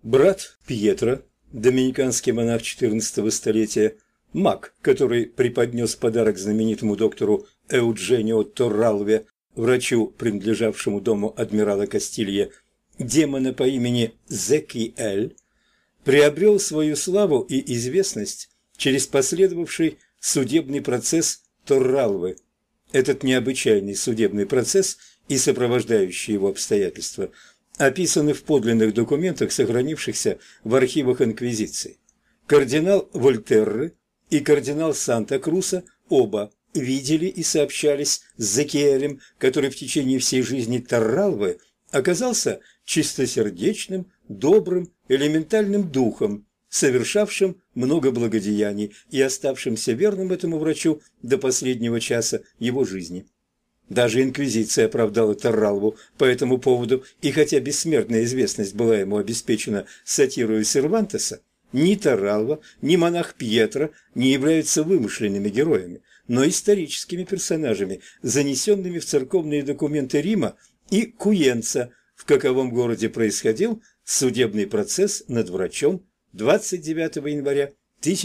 Брат Пьетро, доминиканский монах XIV столетия, маг, который преподнес подарок знаменитому доктору Эудженио Торралве, врачу, принадлежавшему дому адмирала Кастилье, демона по имени Зекиэль, приобрел свою славу и известность через последовавший судебный процесс Торралвы. Этот необычайный судебный процесс и сопровождающие его обстоятельства описаны в подлинных документах, сохранившихся в архивах Инквизиции. Кардинал Вольтерры и кардинал Санта-Круса оба видели и сообщались с Зекиэлем, который в течение всей жизни Торралвы оказался чистосердечным, добрым, элементальным духом, совершавшим много благодеяний и оставшимся верным этому врачу до последнего часа его жизни. Даже инквизиция оправдала Торралву по этому поводу, и хотя бессмертная известность была ему обеспечена сатирою Сервантеса, ни Торралва, ни монах Пьетро не являются вымышленными героями, но историческими персонажами, занесенными в церковные документы Рима и Куенца, в каковом городе происходил судебный процесс над врачом 29 января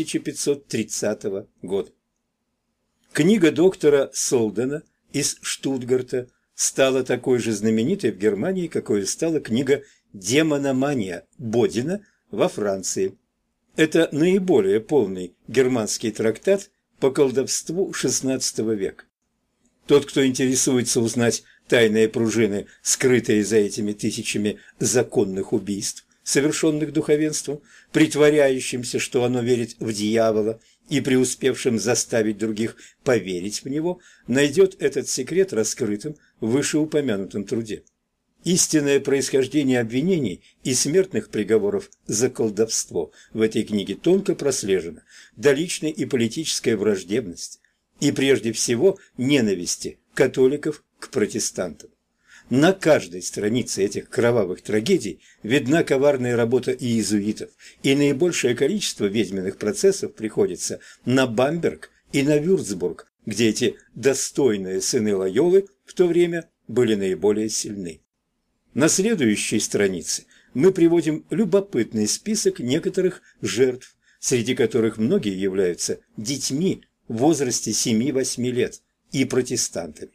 1530 года. Книга доктора Солдена из Штутгарта стала такой же знаменитой в Германии, какой стала книга «Демономания» Бодина во Франции. Это наиболее полный германский трактат по колдовству XVI века. Тот, кто интересуется узнать тайные пружины, скрытые за этими тысячами законных убийств, совершенных духовенством, притворяющимся, что оно верит в дьявола, и преуспевшим заставить других поверить в него, найдет этот секрет раскрытым в вышеупомянутом труде. Истинное происхождение обвинений и смертных приговоров за колдовство в этой книге тонко прослежено до личной и политической враждебности и прежде всего ненависти католиков к протестантам. На каждой странице этих кровавых трагедий видна коварная работа иезуитов, и наибольшее количество ведьминых процессов приходится на Бамберг и на Вюрцбург, где эти достойные сыны Лойолы в то время были наиболее сильны. На следующей странице мы приводим любопытный список некоторых жертв, среди которых многие являются детьми в возрасте 7-8 лет и протестантами.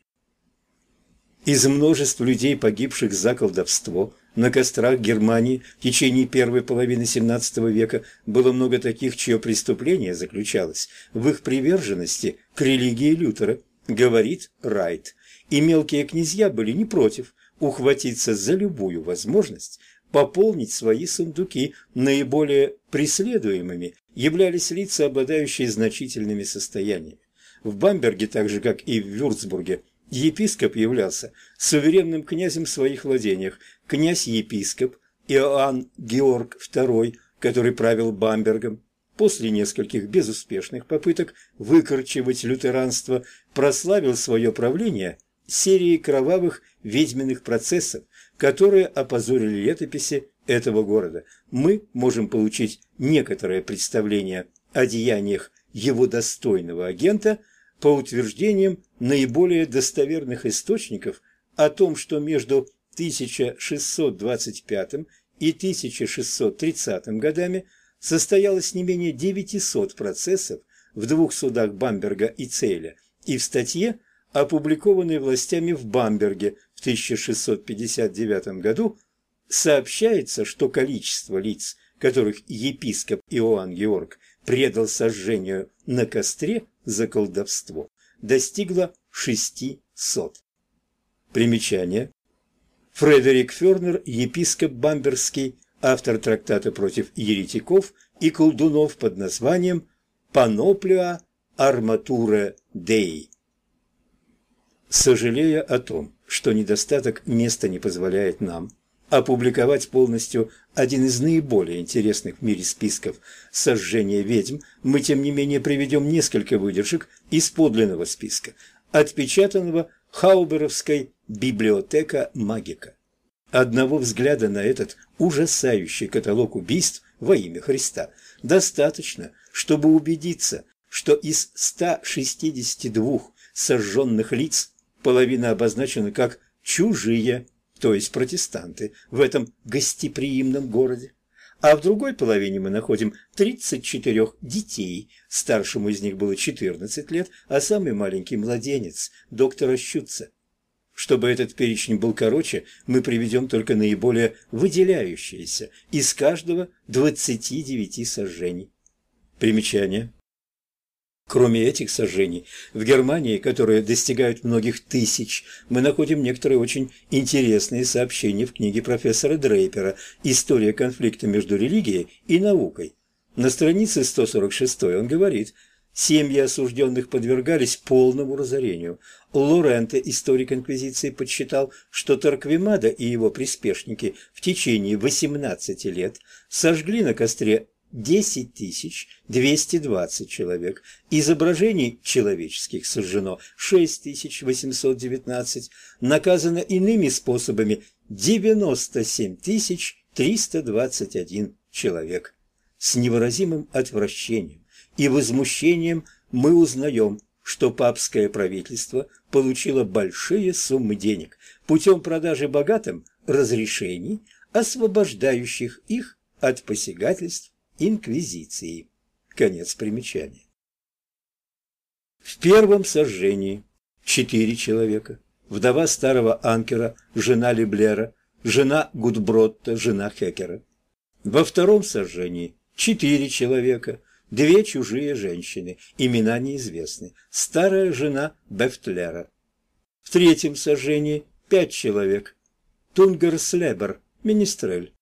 Из множества людей, погибших за колдовство, на кострах Германии в течение первой половины XVII века было много таких, чье преступление заключалось в их приверженности к религии Лютера, говорит Райт, и мелкие князья были не против ухватиться за любую возможность пополнить свои сундуки. Наиболее преследуемыми являлись лица, обладающие значительными состояниями. В Бамберге, так же как и в Вюрцбурге, епископ являлся суверенным князем в своих владениях. Князь-епископ Иоанн Георг II, который правил Бамбергом, после нескольких безуспешных попыток выкорчевать лютеранство, прославил свое правление серией кровавых ведьминых процессов, которые опозорили летописи этого города. Мы можем получить некоторое представление о деяниях его достойного агента по утверждениям наиболее достоверных источников о том, что между 1625 и 1630 годами состоялось не менее 900 процессов в двух судах Бамберга и Цейля, и в статье, опубликованной властями в Бамберге в 1659 году, сообщается, что количество лиц, которых епископ Иоанн Георг предал сожжению на костре за колдовство, достигло 600. Примечание. Фредерик Фернер, епископ бамбергский, автор трактата против еретиков и колдунов под названием «Паноплиа Арматуре Деи». Сожалея о том, что недостаток места не позволяет нам опубликовать полностью один из наиболее интересных в мире списков сожжения ведьм, мы тем не менее приведем несколько выдержек из подлинного списка, отпечатанного Хауберовской «Библиотека Магика». Одного взгляда на этот ужасающий каталог убийств во имя Христа достаточно, чтобы убедиться, что из 162 сожженных лиц половина обозначена как «чужие», то есть протестанты, в этом гостеприимном городе, А в другой половине мы находим 34 детей. Старшему из них было 14 лет, а самый маленький младенец, доктора Щутца. Чтобы этот перечень был короче, мы приведем только наиболее выделяющиеся из каждого 29 сожжений. Примечание. Кроме этих сожжений, в Германии, которые достигают многих тысяч, мы находим некоторые очень интересные сообщения в книге профессора Дрейпера «История конфликта между религией и наукой». На странице 146 он говорит: «Семьи осужденных подвергались полному разорению. Лоренте, историк инквизиции, подсчитал, что Торквемада и его приспешники в течение 18 лет сожгли на костре 10 220 человек, изображений человеческих сожжено 6819, наказано иными способами 97 321 человек. С невыразимым отвращением и возмущением мы узнаем, что папское правительство получило большие суммы денег путем продажи богатым разрешений, освобождающих их от посягательств инквизиции». Конец примечания. В первом сожжении 4 человека. Вдова старого Анкера, жена Леблера, жена Гудбротта, жена Хекера. Во втором сожжении 4 человека, 2 чужие женщины, имена неизвестны, старая жена Бефтлера. В третьем сожжении 5 человек, Тунгерслебер, министрель,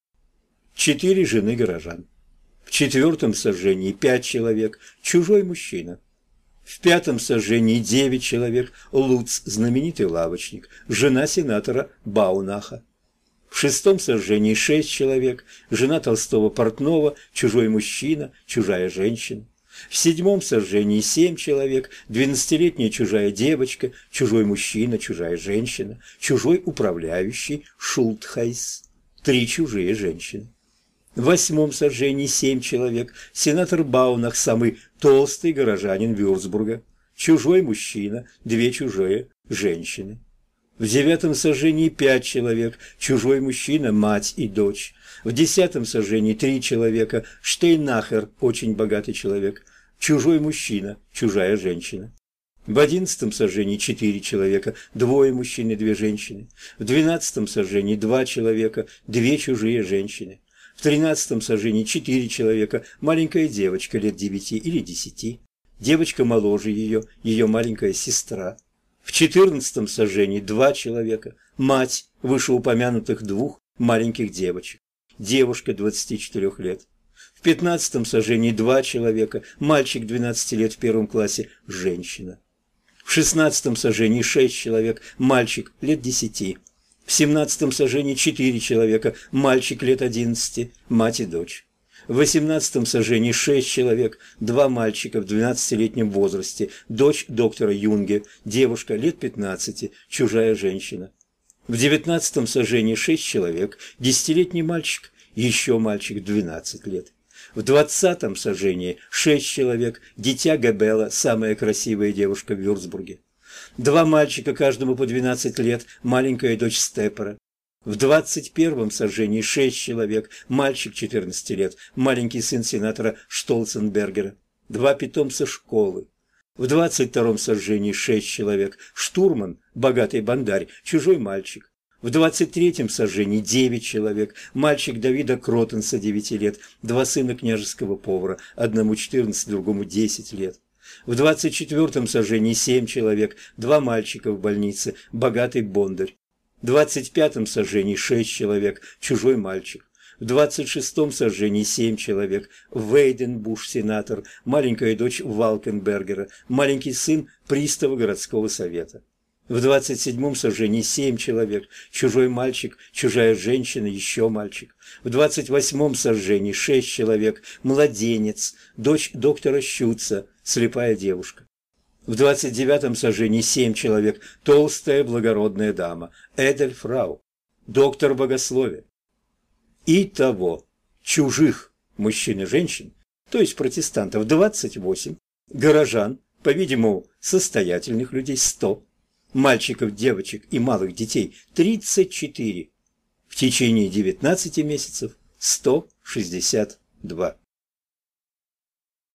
4 жены горожан. В четвертом сожжении 5 человек, чужой мужчина. В пятом сожжении 9 человек, Луц, знаменитый лавочник, жена сенатора Баунаха. В шестом сожжении 6 человек, жена толстого портного, чужой мужчина, чужая женщина. В седьмом сожжении 7 человек, 12-летняя чужая девочка, чужой мужчина, чужая женщина, чужой управляющий Шултхайс, 3 чужие женщины. В восьмом сожжении 7 человек, сенатор Баунах, самый толстый горожанин Вюрцбурга, чужой мужчина, 2 чужие женщины. В девятом сожжении 5 человек, чужой мужчина, мать и дочь. В 10 сожжении 3 человека, Штейнахер, очень богатый человек, чужой мужчина, чужая женщина. В 11 сожжении 4 человека, 2 мужчин и 2 женщины. В 12 сожжении 2 человека, 2 чужие женщины. В 13 сожжении 4 человека, маленькая девочка лет 9 или 10, девочка моложе ее, ее маленькая сестра. В 14 сожжении 2 человека, мать вышеупомянутых 2 маленьких девочек, девушка 24 лет. В 15 сожжении 2 человека, мальчик 12 лет в 1 классе, женщина. В 16 сожжении 6 человек, мальчик лет 10. В 17 сожжении 4 человека, мальчик лет 11, мать и дочь. В 18 сожжении 6 человек, 2 мальчика в 12-летнем возрасте, дочь доктора Юнге, девушка лет 15, чужая женщина. В 19 сожжении 6 человек, 10-летний мальчик, еще мальчик 12 лет. В 20 сожжении 6 человек, дитя Габела, самая красивая девушка в Вюрцбурге. 2 мальчика, каждому по 12 лет, маленькая дочь Степера. В 21 сожжении 6 человек, мальчик 14 лет, маленький сын сенатора Штолценбергера, 2 питомца школы. В 22 сожжении 6 человек, штурман, богатый бандарь, чужой мальчик. В 23 сожжении 9 человек, мальчик Давида Кротенса 9 лет, 2 сына княжеского повара, одному 14, другому 10 лет. В 24 сожжении 7 человек, 2 мальчика в больнице, богатый бондарь. В 25 сожжении 6 человек, чужой мальчик. В 26 сожжении 7 человек, Вейденбуш, сенатор, маленькая дочь Валкенбергера, маленький сын пристава городского совета. В 27 сожжении 7 человек, чужой мальчик, чужая женщина, еще мальчик. В 28 сожжении 6 человек, младенец, дочь доктора Щутца, слепая девушка. В 29 сожжении 7 человек, толстая благородная дама, Эдельфрау, доктор богословия. Итого чужих мужчин и женщин, то есть протестантов, 28, горожан, по-видимому, состоятельных людей 100, мальчиков, девочек и малых детей 34, в течение 19 месяцев 62.